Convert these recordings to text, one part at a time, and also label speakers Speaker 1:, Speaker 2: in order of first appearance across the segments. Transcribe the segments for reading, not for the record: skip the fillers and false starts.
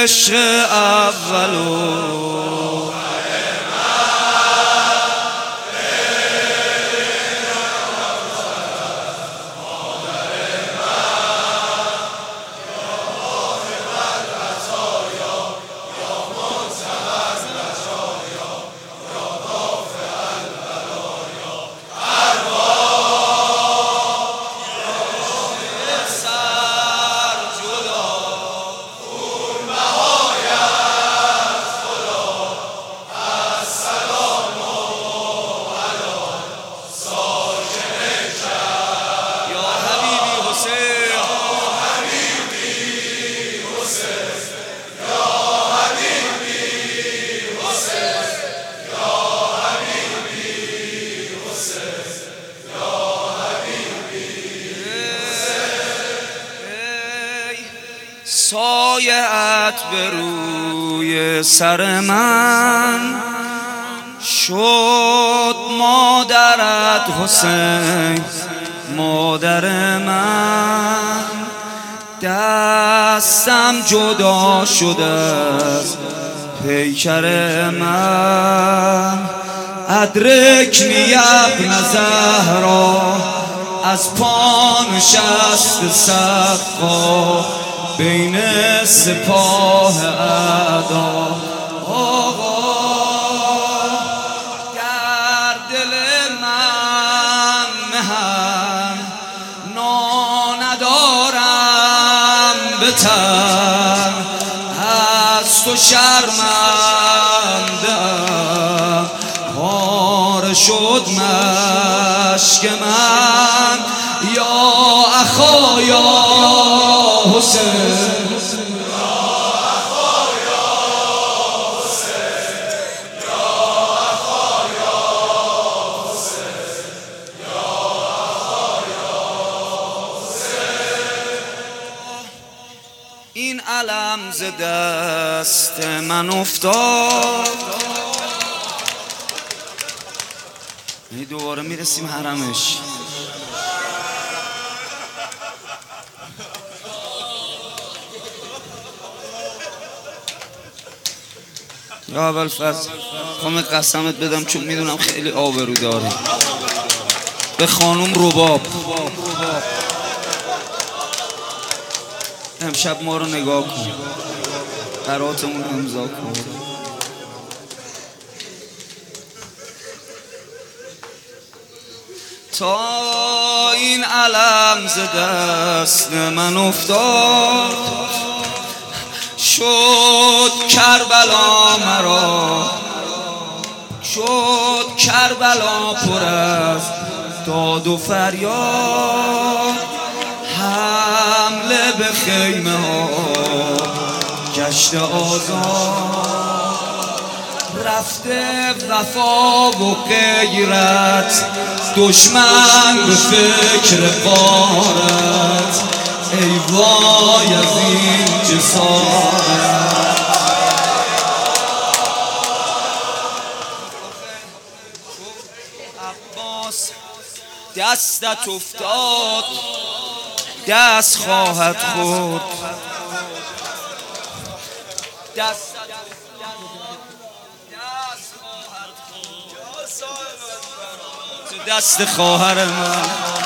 Speaker 1: عشق اولو سایه‌ات به روی سر من شد، مادرت حسین مادر من. دستم جدا شده از پیکر من. ادرکنی ابن زهرا از پا نشست سقا بین سپاه اعدا. آقا در دل من مهن ندارم به تن، از تو شرمنده‌ام پاره شد مشک من. یا اخا یا حسین، این علم ز دست من افتاد. دوباره میرسیم حرمش. یا ابوالفضل خواهم قسمت بدم چون میدونم خیلی آبرو داری. به خانم رباب امشب ما رو نگاه کن، قراتمون امضا کن. تا این علم ز دست من افتاد، شد کربلا مرا، شد کربلا پر از داد و فریاد. حمله به خیمه ها گشت آزاد، رفته وفا و غیرت، دشمن به فکر غارت. ای وای از این جسارت. عباس دستت افتاد دست خواهد خورد. دست خواهر من.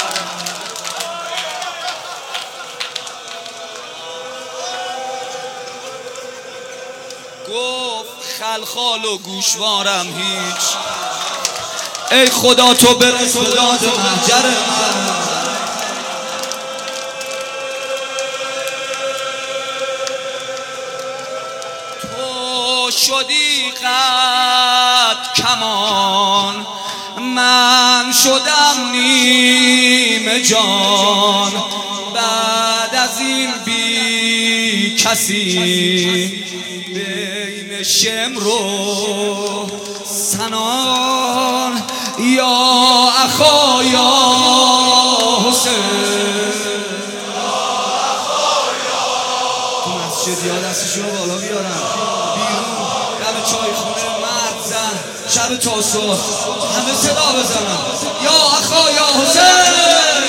Speaker 1: گفت خلخال و گوشوارم هیچ، ای خدا تو برس به داد محجر من. تو شدی قد کمان، من شدم نیمه جان. بعد از این بی کسی بین شمر و سنان. یا اخا یا حسین، تو مسجد یا دستشون رو بالا بیارن بیرون، دم چای خونه مرد زن شب تا صبح همه صدا بزنن. یا اخا یا حسین.